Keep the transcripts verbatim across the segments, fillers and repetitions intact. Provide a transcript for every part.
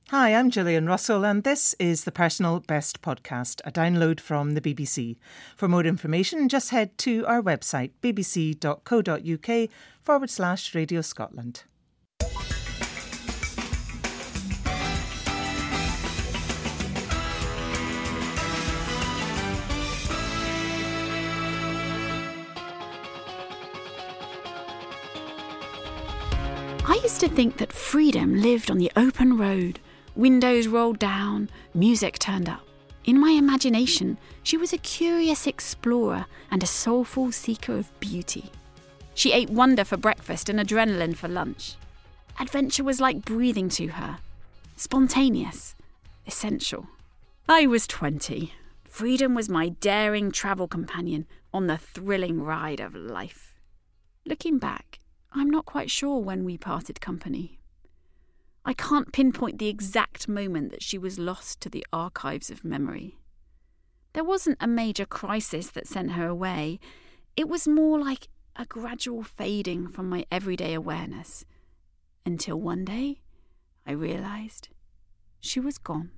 Hi, I'm Gillian Russell, and this is the Personal Best Podcast, a download from the B B C. For more information, just head to our website, bbc.co.uk forward slash Radio Scotland. I used to think that freedom lived on the open road. Windows rolled down, music turned up. In my imagination, she was a curious explorer and a soulful seeker of beauty. She ate wonder for breakfast and adrenaline for lunch. Adventure was like breathing to her. Spontaneous. Essential. I was twenty. Freedom was my daring travel companion on the thrilling ride of life. Looking back, I'm not quite sure when we parted company. I can't pinpoint the exact moment that she was lost to the archives of memory. There wasn't a major crisis that sent her away. It was more like a gradual fading from my everyday awareness. Until one day, I realised she was gone.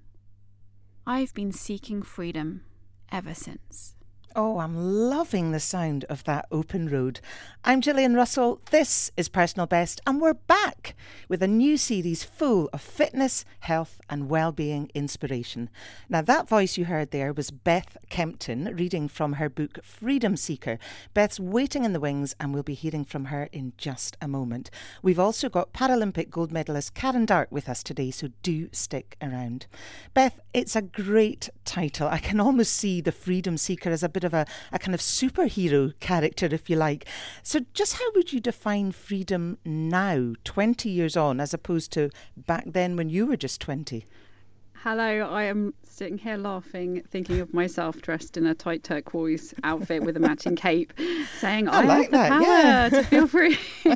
I've been seeking freedom ever since. Oh, I'm loving the sound of that open road. I'm Gillian Russell, this is Personal Best, and we're back with a new series full of fitness, health and well-being inspiration. Now, that voice you heard there was Beth Kempton reading from her book Freedom Seeker. Beth's waiting in the wings, and we'll be hearing from her in just a moment. We've also got Paralympic gold medalist Karen Dart with us today, so do stick around. Beth, it's a great title. I can almost see the Freedom Seeker as a bit of a, a kind of superhero character, if you like. So just how would you define freedom now, twenty years on, as opposed to back then when you were just twenty? Hello, I am sitting here laughing, thinking of myself dressed in a tight turquoise outfit with a matching cape, saying, I, I like have the that, power yeah. to feel free.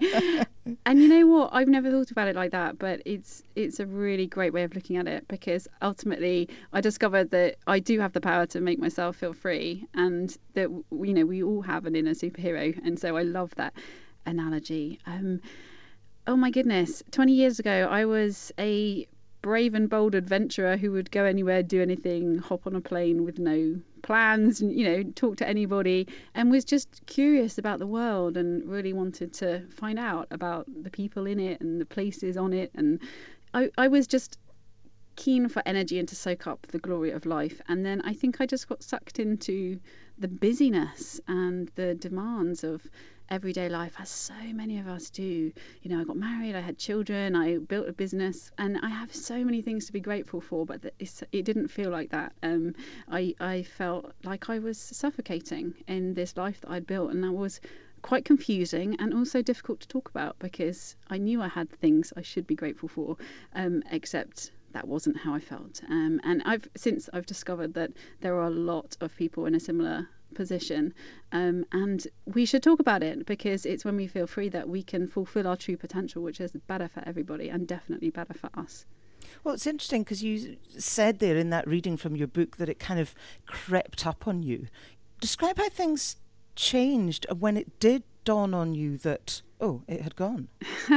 And you know what? I've never thought about it like that, but it's it's a really great way of looking at it, because ultimately I discovered that I do have the power to make myself feel free, and that, you know, we all have an inner superhero. And so I love that analogy. Um, oh my goodness, twenty years ago, I was a brave and bold adventurer who would go anywhere, do anything, hop on a plane with no plans, and, you know, talk to anybody, and was just curious about the world and really wanted to find out about the people in it and the places on it. And I, I was just keen for energy and to soak up the glory of life. And then I think I just got sucked into the busyness and the demands of everyday life, as so many of us do. You know, I got married, I had children, I built a business, and I have so many things to be grateful for, but it's, it didn't feel like that. Um, I, I felt like I was suffocating in this life that I'd built, and that was quite confusing and also difficult to talk about, because I knew I had things I should be grateful for, um, except that wasn't how I felt. Um, and I've since I've discovered that there are a lot of people in a similar position, um, and we should talk about it, because it's when we feel free that we can fulfill our true potential, which is better for everybody and definitely better for us. Well, it's interesting because you said there in that reading from your book that it kind of crept up on you. Describe how things changed when it did dawn on you that, oh, it had gone.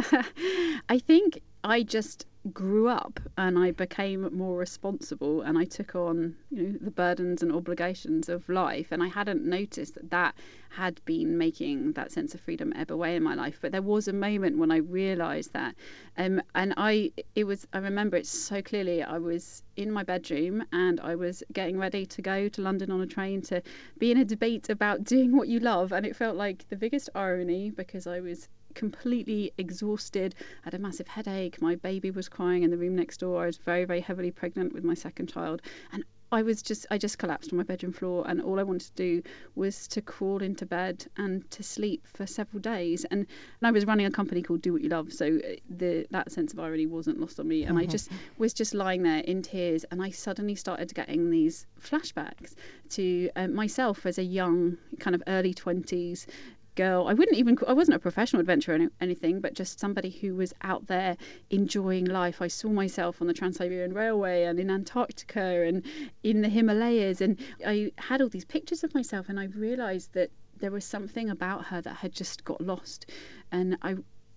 I think I just grew up and I became more responsible, and I took on, you know, the burdens and obligations of life, and I hadn't noticed that that had been making that sense of freedom ebb away in my life. But there was a moment when I realized that, um, and I it was I remember it so clearly. I was in my bedroom and I was getting ready to go to London on a train to be in a debate about doing what you love, and it felt like the biggest irony, because I was completely exhausted, had a massive headache, my baby was crying in the room next door, I was very very heavily pregnant with my second child, and I was just I just collapsed on my bedroom floor, and all I wanted to do was to crawl into bed and to sleep for several days. And, and I was running a company called Do What You Love, so the that sense of irony wasn't lost on me. And mm-hmm. I just was just lying there in tears, and I suddenly started getting these flashbacks to uh, myself as a young, kind of early twenties girl. I wouldn't even I wasn't a professional adventurer or anything, but just somebody who was out there enjoying life. I saw myself on the Trans-Siberian Railway and in Antarctica and in the Himalayas, and I had all these pictures of myself, and I realized that there was something about her that had just got lost. And I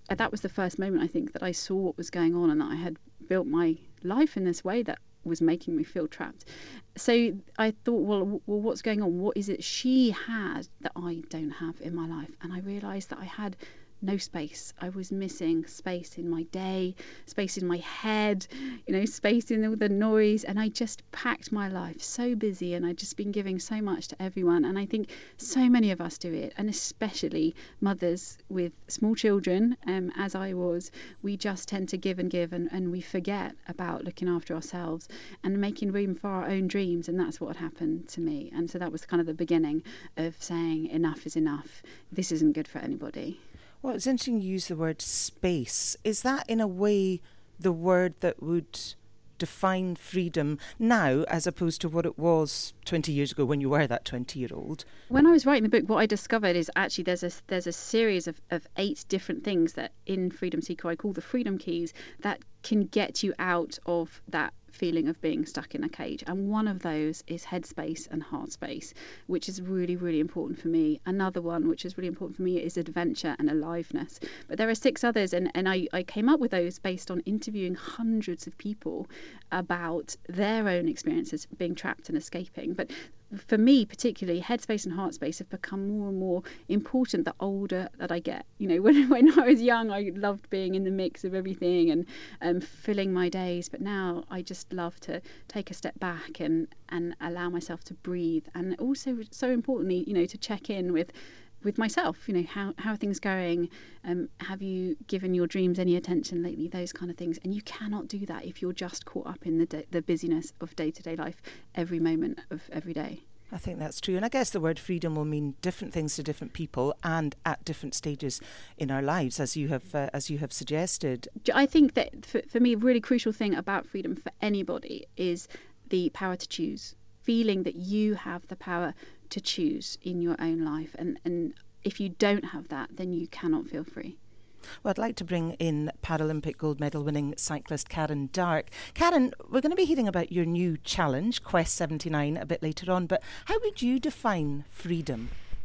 that was the first moment, I think, that I saw what was going on and that I had built my life in this way that was making me feel trapped. So I thought, well, well, what's going on? What is it she had that I don't have in my life? And I realised that I had no space. I was missing space in my day, space in my head, you know, space in all the noise. And I just packed my life so busy, and I'd just been giving so much to everyone. And I think so many of us do it, and especially mothers with small children, um, as I was, we just tend to give and give, and, and we forget about looking after ourselves and making room for our own dreams. And that's what happened to me. And so that was kind of the beginning of saying enough is enough. This isn't good for anybody. Well, it's interesting you use the word space. Is that in a way the word that would define freedom now as opposed to what it was twenty years ago when you were that twenty-year-old? When I was writing the book, what I discovered is actually there's a, there's a series of, of eight different things that in Freedom Seeker I call the freedom keys that can get you out of that feeling of being stuck in a cage. And one of those is headspace and heart space, which is really, really important for me. Another one, which is really important for me, is adventure and aliveness. But there are six others, and, and I, I came up with those based on interviewing hundreds of people about their own experiences being trapped and escaping. But for me particularly, headspace and heart space have become more and more important the older that I get. You know, when when I was young, I loved being in the mix of everything and um, filling my days. But now I just love to take a step back and, and allow myself to breathe. And also, so importantly, you know, to check in with with myself, you know, how, how are things going? Um, have you given your dreams any attention lately? Those kind of things. And you cannot do that if you're just caught up in the de- the busyness of day-to-day life every moment of every day. I think that's true. And I guess the word freedom will mean different things to different people and at different stages in our lives, as you have uh, as you have suggested. I think that for, for me, a really crucial thing about freedom for anybody is the power to choose, feeling that you have the power to choose in your own life. And, and if you don't have that, then you cannot feel free. Well, I'd like to bring in Paralympic gold medal winning cyclist Karen Dark. Karen, we're going to be hearing about your new challenge, Quest seventy-nine, a bit later on, but how would you define freedom?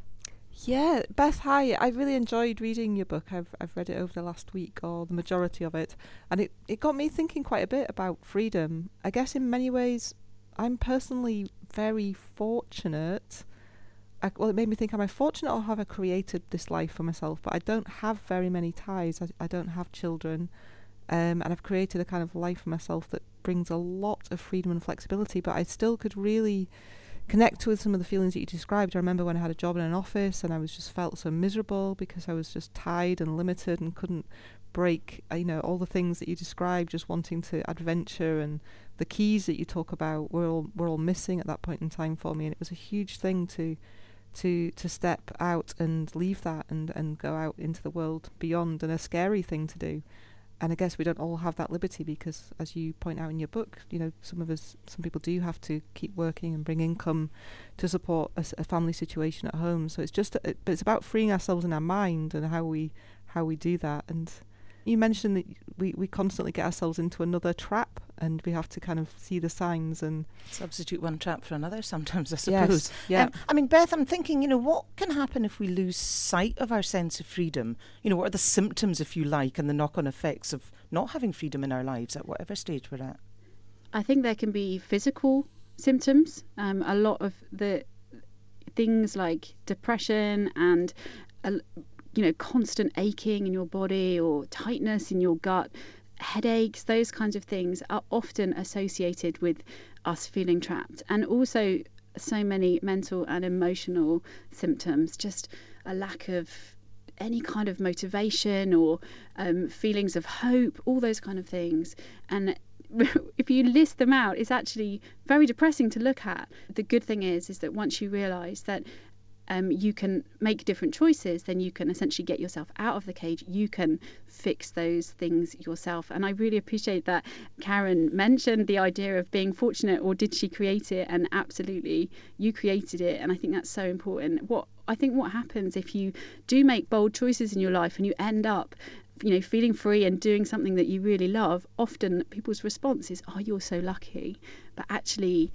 Yeah, Beth, hi. I really enjoyed reading your book. I've I've read it over the last week, or the majority of it, and it, it got me thinking quite a bit about freedom. I guess in many ways, I'm personally very fortunate. I, well, it made me think, am I fortunate or have I created this life for myself? But I don't have very many ties. I, I don't have children. Um, and I've created a kind of life for myself that brings a lot of freedom and flexibility. But I still could really connect with some of the feelings that you described. I remember when I had a job in an office and I was just felt so miserable because I was just tied and limited and couldn't break, you know, all the things that you described, just wanting to adventure, and the keys that you talk about were all, were all missing at that point in time for me. And it was a huge thing to to to step out and leave that and, and go out into the world beyond, and a scary thing to do. And I guess we don't all have that liberty because, as you point out in your book, you know, some of us, some people do have to keep working and bring income to support a, a family situation at home. So it's just, a, but it's about freeing ourselves in our mind and how we how we do that. And you mentioned that we, we constantly get ourselves into another trap, and we have to kind of see the signs and substitute one trap for another sometimes, I suppose. Yes, yeah. Um, I mean, Beth, I'm thinking, you know, what can happen if we lose sight of our sense of freedom? You know, what are the symptoms, if you like, and the knock-on effects of not having freedom in our lives at whatever stage we're at? I think there can be physical symptoms. Um, a lot of the things like depression and uh, you know, constant aching in your body or tightness in your gut, headaches, those kinds of things are often associated with us feeling trapped. And also so many mental and emotional symptoms, just a lack of any kind of motivation or um, feelings of hope, all those kind of things. And if you list them out, it's actually very depressing to look at. The good thing is, is that once you realise that Um, you can make different choices, then you can essentially get yourself out of the cage. You can fix those things yourself. And I really appreciate that Karen mentioned the idea of being fortunate, or did she create it? And absolutely, you created it. And I think that's so important. What I think what happens if you do make bold choices in your life and you end up, you know, feeling free and doing something that you really love, often people's response is, oh, you're so lucky. But actually,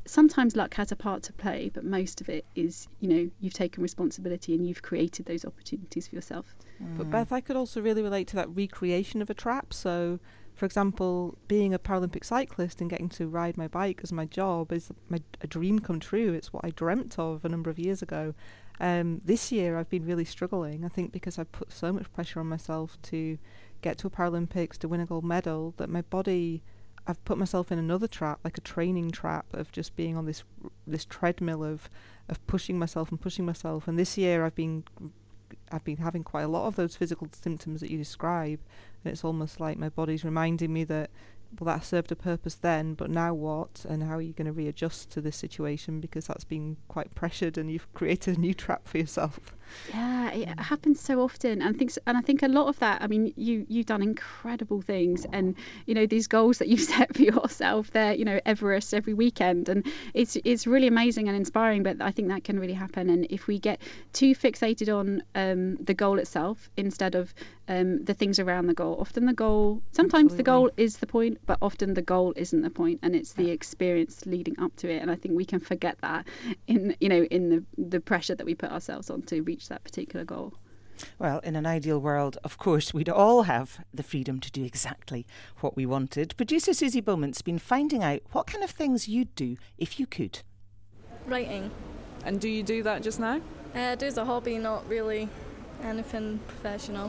sometimes luck has a part to play, but most of it is, you know, you've taken responsibility and you've created those opportunities for yourself. Mm. But Beth, I could also really relate to that recreation of a trap. So, for example, being a Paralympic cyclist and getting to ride my bike as my job is my, a dream come true. It's what I dreamt of a number of years ago. Um, this year I've been really struggling, I think, because I've put so much pressure on myself to get to a Paralympics, to win a gold medal, that my body, I've put myself in another trap, like a training trap of just being on this this treadmill of of pushing myself and pushing myself. And this year I've been I've been having quite a lot of those physical symptoms that you describe, and it's almost like my body's reminding me that, well, that served a purpose then, but now what? And how are you going to readjust to this situation, because that's been quite pressured and you've created a new trap for yourself. Yeah, it happens so often, and I think, and I think a lot of that. I mean, you you've done incredible things, and you know these goals that you've set for yourself. They're, you know, Everest every weekend, and it's it's really amazing and inspiring. But I think that can really happen, and if we get too fixated on um, the goal itself instead of um, the things around the goal, often the goal, sometimes Absolutely. the goal is the point, but often the goal isn't the point, and it's the experience leading up to it. And I think we can forget that in you know in the the pressure that we put ourselves on to reach that particular goal. Well, in an ideal world, of course, we'd all have the freedom to do exactly what we wanted. Producer Susie Bowman's been finding out what kind of things you'd do if you could. Writing. And do you do that just now? Uh, do as a hobby, not really anything professional.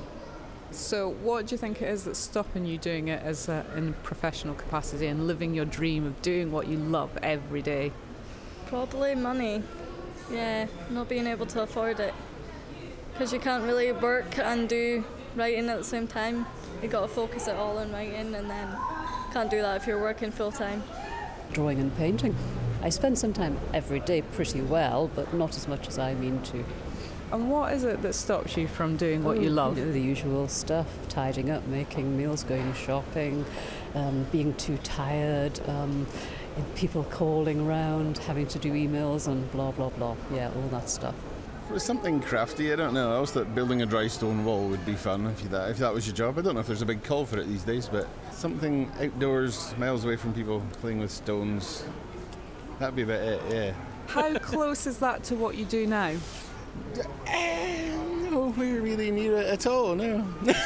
So what do you think it is that's stopping you doing it as a, in a professional capacity and living your dream of doing what you love every day? Probably money. Yeah, not being able to afford it. Because you can't really work and do writing at the same time. You've got to focus it all on writing, and then can't do that if you're working full time. Drawing and painting. I spend some time every day pretty well, but not as much as I mean to. And what is it that stops you from doing what oh, you love? You know, the usual stuff, tidying up, making meals, going shopping, um, being too tired, um, people calling round, having to do emails and blah, blah, blah. Yeah, all that stuff. If it was something crafty, I don't know. I always thought building a dry stone wall would be fun if, you that, if that was your job. I don't know if there's a big call for it these days, but something outdoors, miles away from people, playing with stones, that'd be about it, yeah. How close is that to what you do now? Uh, no, we're really near it at all, no.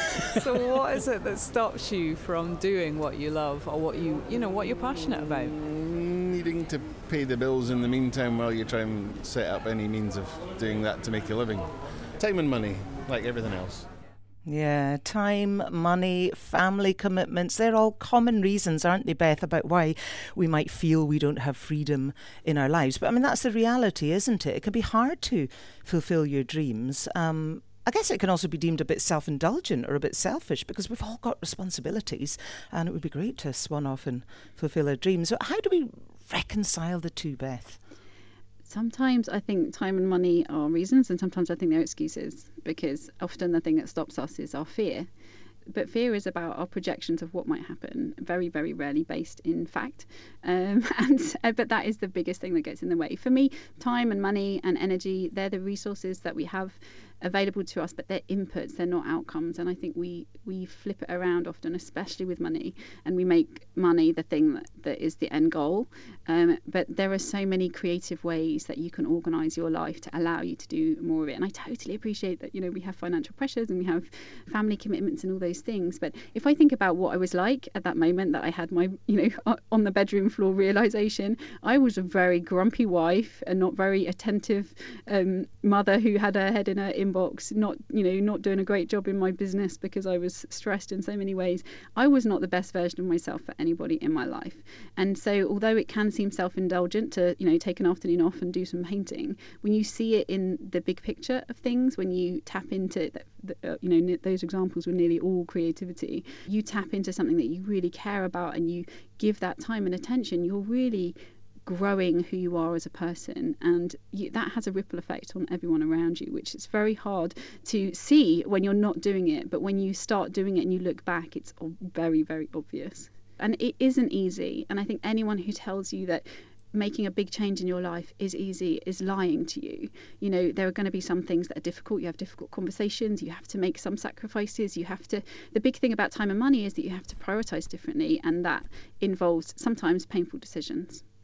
So what is it that stops you from doing what you love, or what you, you know, what you're passionate about? Needing to pay the bills in the meantime while you try and set up any means of doing that to make a living. Time and money, like everything else. Yeah, time, money, family commitments, they're all common reasons, aren't they, Beth, about why we might feel we don't have freedom in our lives. But I mean, that's the reality, isn't it? It can be hard to fulfil your dreams. Um, I guess it can also be deemed a bit self-indulgent or a bit selfish, because we've all got responsibilities, and it would be great to swan off and fulfil our dreams. So how do we reconcile the two, Beth? Sometimes I think time and money are reasons, and sometimes I think they're excuses, because often the thing that stops us is our fear. But fear is about our projections of what might happen, very, very rarely based in fact. Um, and uh, but that is the biggest thing that gets in the way. For me, time and money and energy, they're the resources that we have available to us, but they're inputs, they're not outcomes. And I think we we flip it around often, especially with money, and we make money the thing that, that is the end goal. Um, but there are so many creative ways that you can organise your life to allow you to do more of it. And I totally appreciate that, you know, we have financial pressures and we have family commitments and all those things. But if I think about what I was like at that moment that I had my, you know, on the bedroom floor realisation, I was a very grumpy wife and not very attentive um, mother who had her head in her inbox, not, you know, not doing a great job in my business because I was stressed in so many ways. I was not the best version of myself for anybody in my life. And so although it can seem self-indulgent to, you know, take an afternoon off and do some painting, when you see it in the big picture of things, when you tap into the, the, uh, you know, those examples were nearly all creativity, you tap into something that you really care about and you give that time and attention, you're really growing who you are as a person, and you, that has a ripple effect on everyone around you, which is very hard to see when you're not doing it, but when you start doing it and you look back, it's very, very obvious. And it isn't easy, and I think anyone who tells you that making a big change in your life is easy is lying to you. You know, there are going to be some things that are difficult. You have difficult conversations, you have to make some sacrifices, you have to, the big thing about time and money is that you have to prioritize differently, and that involves sometimes painful decisions.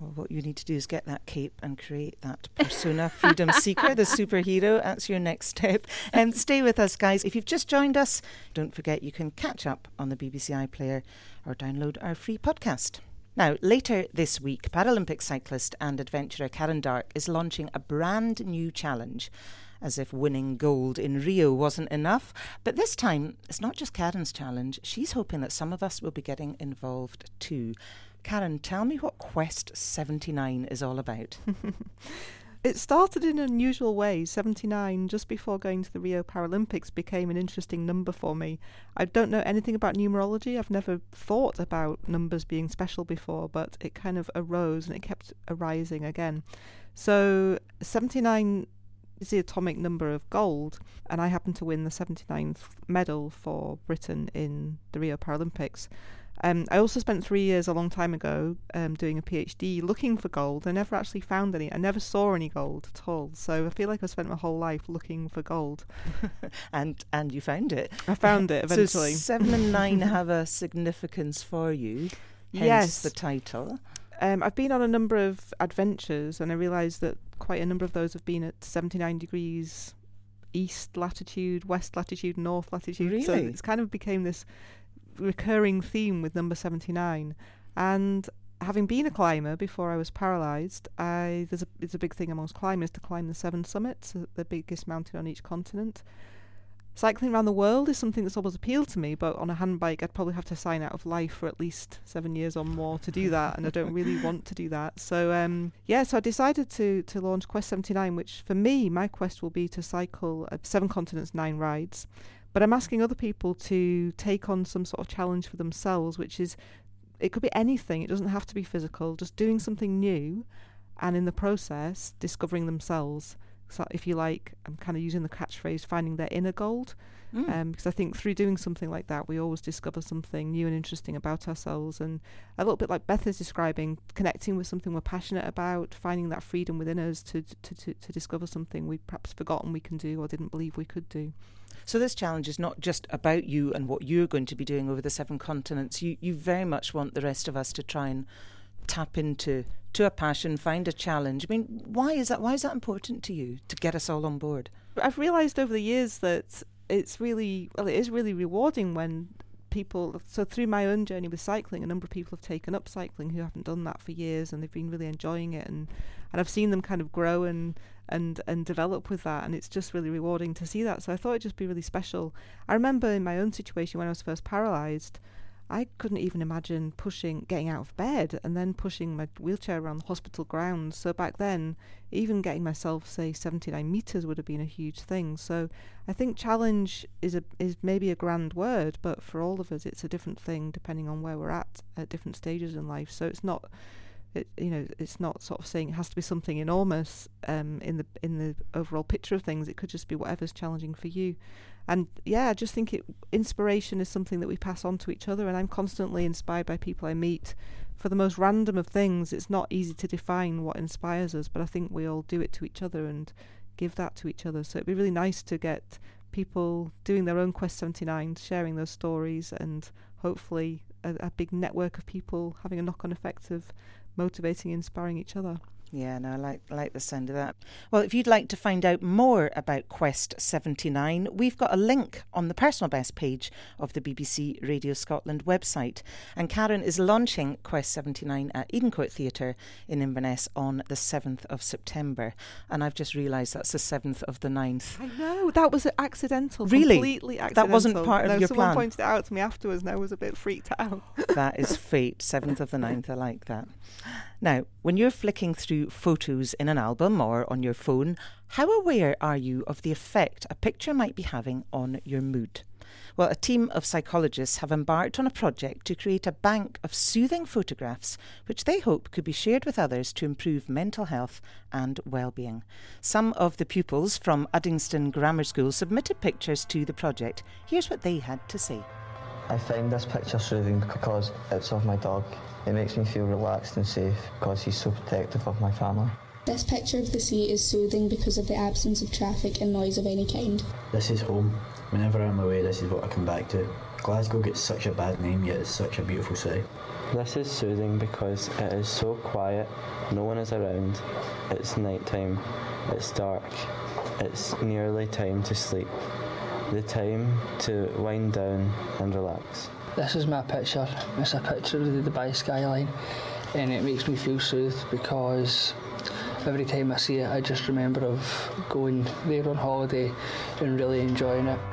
Well, what you need to do is get that cape and create that persona, Freedom Seeker, the superhero. That's your next step. And stay with us, guys. If you've just joined us, don't forget you can catch up on the B B C iPlayer or download our free podcast. Now, later this week, Paralympic cyclist and adventurer Karen Dark is launching a brand new challenge, as if winning gold in Rio wasn't enough. But this time, it's not just Karen's challenge. She's hoping that some of us will be getting involved too. Karen, tell me what Quest seventy-nine is all about. It started in an unusual way. seventy-nine, just before going to the Rio Paralympics, became an interesting number for me. I don't know anything about numerology. I've never thought about numbers being special before, but it kind of arose and it kept arising again. So seventy-nine is the atomic number of gold, and I happened to win the seventy-ninth medal for Britain in the Rio Paralympics. Um, I also spent three years a long time ago um, doing a PhD looking for gold. I never actually found any. I never saw any gold at all. So I feel like I spent my whole life looking for gold. and and you found it. I found it eventually. So seven and nine have a significance for you, hence yes. the title. Um, I've been on a number of adventures, and I realised that quite a number of those have been at seventy-nine degrees east latitude, west latitude, north latitude. Really? So it's kind of became this recurring theme with number seventy-nine. And having been a climber before I was paralysed, I there's a it's a big thing amongst climbers to climb the seven summits, the biggest mountain on each continent. Cycling around the world is something that's always appealed to me, but on a handbike I'd probably have to sign out of life for at least seven years or more to do that, and I don't really want to do that. So um, yeah, so I decided to to launch Quest seventy-nine, which for me, my quest will be to cycle uh, seven continents, nine rides. But I'm asking other people to take on some sort of challenge for themselves, which is, it could be anything. It doesn't have to be physical, just doing something new, and in the process, discovering themselves. So if you like, I'm kind of using the catchphrase, finding their inner gold. Mm. Um, because I think through doing something like that, we always discover something new and interesting about ourselves. And a little bit like Beth is describing, connecting with something we're passionate about, finding that freedom within us to to, to, to discover something we'd perhaps forgotten we can do or didn't believe we could do. So this challenge is not just about you and what you're going to be doing over the seven continents. You you very much want the rest of us to try and tap into to a passion, find a challenge. I mean, why is that? Why is that important to you, to get us all on board? I've realised over the years that it's really, well, it is really rewarding when people, so through my own journey with cycling, a number of people have taken up cycling who haven't done that for years, and they've been really enjoying it, and, and I've seen them kind of grow and, and, and develop with that, and it's just really rewarding to see that. So I thought it'd just be really special. I remember in my own situation when I was first paralysed, I couldn't even imagine pushing, getting out of bed and then pushing my wheelchair around the hospital grounds. So back then, even getting myself, say, seventy-nine metres would have been a huge thing. So I think challenge is a is maybe a grand word, but for all of us, it's a different thing depending on where we're at at different stages in life. So it's not, it, you know, it's not sort of saying it has to be something enormous um, in the in the overall picture of things. It could just be whatever's challenging for you. And yeah, I just think it, inspiration is something that we pass on to each other, and I'm constantly inspired by people I meet for the most random of things. It's not easy to define what inspires us, but I think we all do it to each other and give that to each other. So it'd be really nice to get people doing their own Quest seventy-nine, sharing those stories, and hopefully a, a big network of people having a knock-on effect of motivating and inspiring each other. Yeah, no, I like, like the sound of that. Well, if you'd like to find out more about Quest seventy-nine, we've got a link on the Personal Best page of the B B C Radio Scotland website. And Karen is launching Quest seventy-nine at Edencourt Theatre in Inverness on the seventh of September. And I've just realised that's the seventh of the ninth. I know, that was accidental. Really? Completely accidental. That wasn't part no, of your someone plan? Someone pointed it out to me afterwards and I was a bit freaked out. That is fate, seventh of the ninth, I like that. Now, when you're flicking through photos in an album or on your phone, how aware are you of the effect a picture might be having on your mood? Well, a team of psychologists have embarked on a project to create a bank of soothing photographs which they hope could be shared with others to improve mental health and well-being. Some of the pupils from Uddingston Grammar School submitted pictures to the project. Here's what they had to say. I find this picture soothing because it's of my dog. It makes me feel relaxed and safe because he's so protective of my family. This picture of the sea is soothing because of the absence of traffic and noise of any kind. This is home. Whenever I'm away, this is what I come back to. Glasgow gets such a bad name, yet it's such a beautiful city. This is soothing because it is so quiet, no one is around, it's night time, it's dark, it's nearly time to sleep, the time to wind down and relax. This is my picture. It's a picture of the Dubai skyline, and it makes me feel soothed because every time I see it I just remember of going there on holiday and really enjoying it.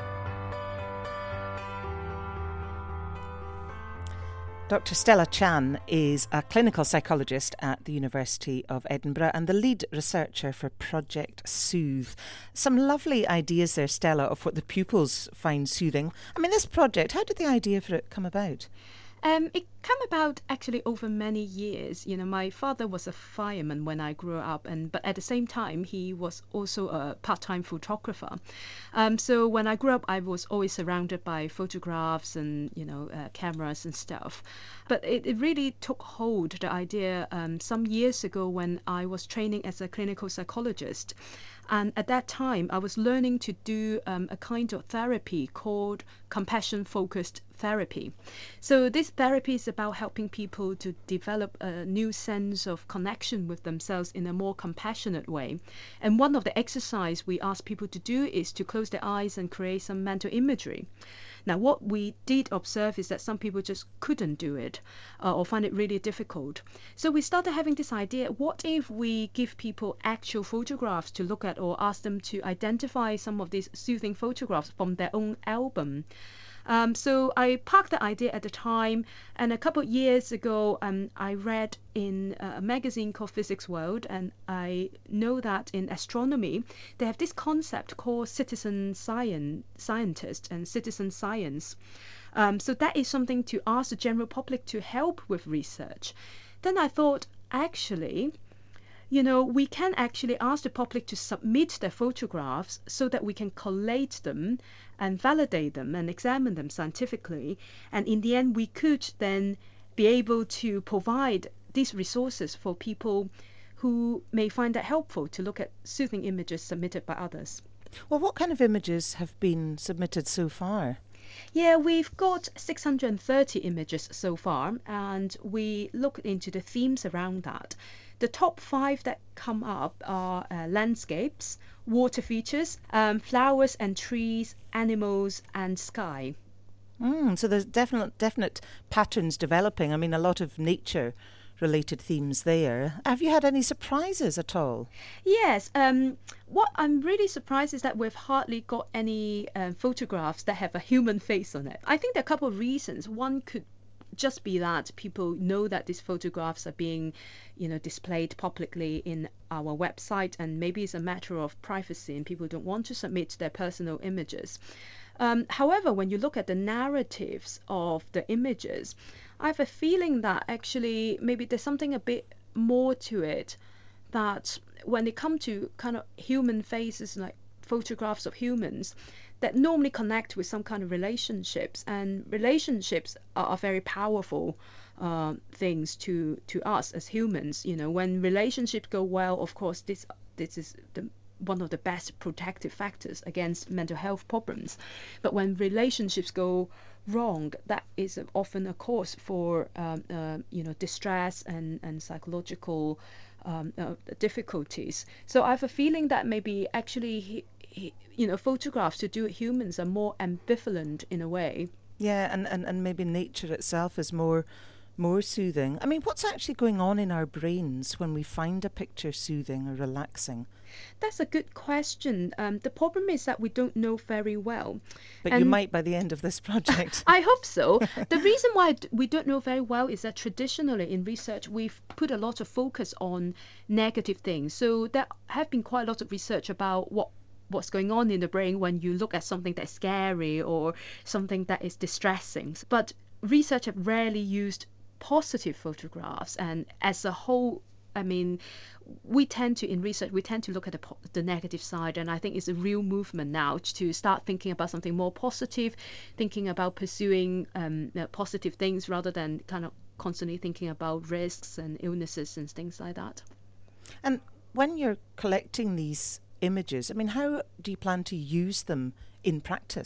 Doctor Stella Chan is a clinical psychologist at the University of Edinburgh and the lead researcher for Project Soothe. Some lovely ideas there, Stella, of what the pupils find soothing. I mean, this project, how did the idea for it come about? Um, it came about actually over many years. You know, my father was a fireman when I grew up, and but at the same time he was also a part-time photographer. Um, so when I grew up, I was always surrounded by photographs and you know uh, cameras and stuff. But it, it really took hold, the idea, um, some years ago when I was training as a clinical psychologist. And at that time, I was learning to do um, a kind of therapy called compassion-focused therapy. So this therapy is about helping people to develop a new sense of connection with themselves in a more compassionate way. And one of the exercises we ask people to do is to close their eyes and create some mental imagery. Now, what we did observe is that some people just couldn't do it uh, or find it really difficult. So we started having this idea, what if we give people actual photographs to look at or ask them to identify some of these soothing photographs from their own album? Um, so I parked the idea at the time, and a couple of years ago um, I read in a magazine called Physics World, and I know that in astronomy they have this concept called citizen science, scientist and citizen science. Um, so that is something to ask the general public to help with research. Then I thought, actually, you know, we can actually ask the public to submit their photographs so that we can collate them and validate them and examine them scientifically. And in the end, we could then be able to provide these resources for people who may find that helpful to look at soothing images submitted by others. Well, what kind of images have been submitted so far? Yeah, we've got six hundred thirty images so far, and we looked into the themes around that. The top five that come up are uh, landscapes, water features, um, flowers and trees, animals and sky. Mm, so there's definite, definite patterns developing. I mean, a lot of nature related themes there. Have you had any surprises at all? Yes. Um, what I'm really surprised is that we've hardly got any um, photographs that have a human face on it. I think there are a couple of reasons. One could just be that people know that these photographs are being, you know, displayed publicly in our website, and maybe it's a matter of privacy and people don't want to submit their personal images. Um, however, when you look at the narratives of the images, I have a feeling that actually maybe there's something a bit more to it, that when it comes to kind of human faces, like photographs of humans, that normally connect with some kind of relationships, and relationships are, are very powerful uh, things to to us as humans. You know, when relationships go well, of course, this this is the one of the best protective factors against mental health problems. But when relationships go wrong, that is often a cause for um, uh, you know distress and and psychological um, uh, difficulties. So I have a feeling that maybe actually he, he, you know photographs to do with humans are more ambivalent in a way. Yeah, and, and, and maybe nature itself is more more soothing. I mean, what's actually going on in our brains when we find a picture soothing or relaxing? That's a good question. Um, the problem is that we don't know very well. But and you might by the end of this project. I hope so. The reason why we don't know very well is that traditionally in research we've put a lot of focus on negative things. So there have been quite a lot of research about what what's going on in the brain when you look at something that's scary or something that is distressing. But research have rarely used positive photographs, and as a whole, I mean, we tend to, in research, we tend to look at the, the negative side, and I think it's a real movement now to start thinking about something more positive, thinking about pursuing um, uh, positive things rather than kind of constantly thinking about risks and illnesses and things like that. And when you're collecting these images, I mean, how do you plan to use them in practice?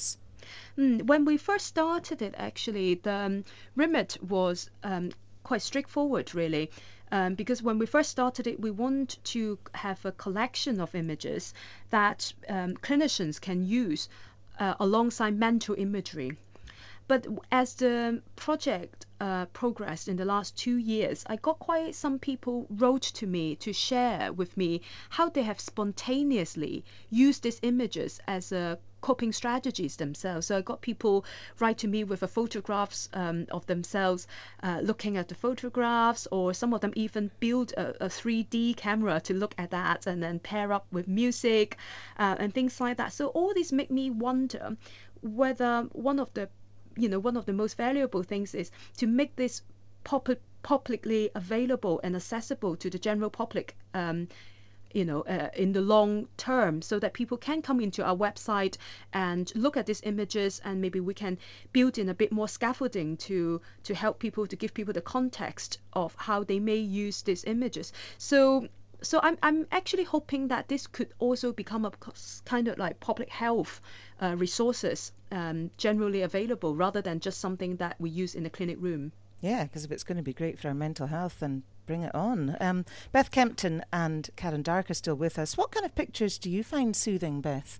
Mm, when we first started it, actually, the um, remit was um, quite straightforward, really. Um, because when we first started it, we want to have a collection of images that um, clinicians can use uh, alongside mental imagery. But as the project uh, progressed in the last two years, I got quite some people wrote to me to share with me how they have spontaneously used these images as a coping strategies themselves. So I got people write to me with a photographs um, of themselves uh, looking at the photographs, or some of them even build a, a three D camera to look at that and then pair up with music uh, and things like that. So all this make me wonder whether one of the you know one of the most valuable things is to make this pop- publicly available and accessible to the general public um, you know, uh, in the long term, so that people can come into our website and look at these images, and maybe we can build in a bit more scaffolding to to help people, to give people the context of how they may use these images. So so I'm I'm actually hoping that this could also become a kind of like public health uh, resources um, generally available, rather than just something that we use in the clinic room. Yeah, because if it's going to be great for our mental health, then bring it on. Um, Beth Kempton and Karen Dark are still with us. What kind of pictures do you find soothing, Beth?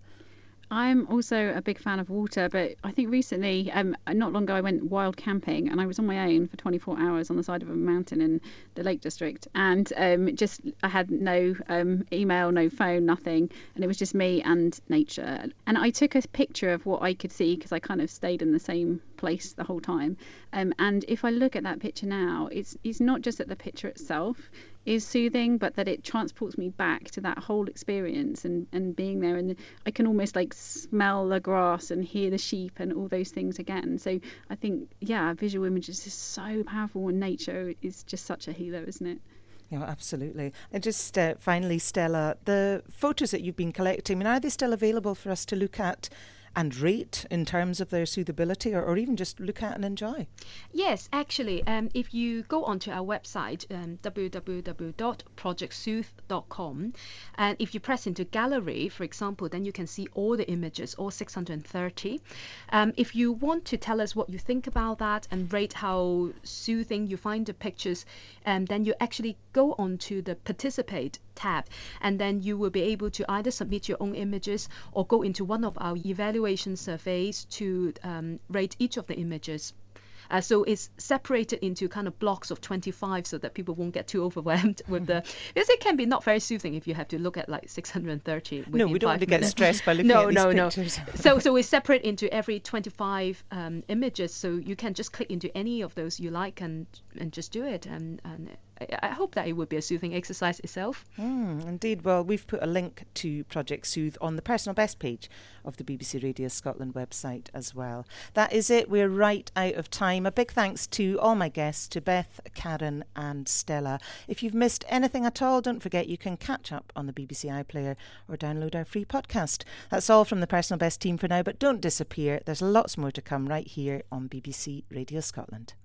I'm also a big fan of water, but I think recently, um, not long ago, I went wild camping, and I was on my own for twenty-four hours on the side of a mountain in the Lake District, and um, just I had no um, email, no phone, nothing, and it was just me and nature. And I took a picture of what I could see, because I kind of stayed in the same place the whole time. Um, and if I look at that picture now, it's it's not just that the picture itself is soothing, but that it transports me back to that whole experience and, and being there, and I can almost like smell the grass and hear the sheep and all those things again. So I think, yeah, visual images is so powerful, and nature is just such a healer, isn't it? Yeah, absolutely. And just uh, finally, Stella, the photos that you've been collecting, I mean, are they still available for us to look at and rate in terms of their soothability, or, or even just look at and enjoy? Yes, actually, um, if you go onto our website, um, w w w dot project soothe dot com, and if you press into gallery, for example, then you can see all the images, all six hundred thirty. Um, if you want to tell us what you think about that and rate how soothing you find the pictures, um, then you actually go onto the participate tab, and then you will be able to either submit your own images or go into one of our evaluation surveys to um, rate each of the images. Uh, so it's separated into kind of blocks of twenty-five, so that people won't get too overwhelmed with the, because it can be not very soothing if you have to look at like six hundred thirty. No, we don't want to minutes. get stressed by looking no, at these no, pictures. No, so so we separate into every twenty-five um, images, so you can just click into any of those you like and and just do it. And, and I, I hope that it would be a soothing exercise itself. Mm, indeed. Well, we've put a link to Project Soothe on the Personal Best page of the B B C Radio Scotland website as well. That is it. We're right out of time. A big thanks to all my guests, to Beth, Karen and Stella. If you've missed anything at all, don't forget you can catch up on the B B C iPlayer or download our free podcast. That's all from the Personal Best team for now, but don't disappear. There's lots more to come right here on B B C Radio Scotland.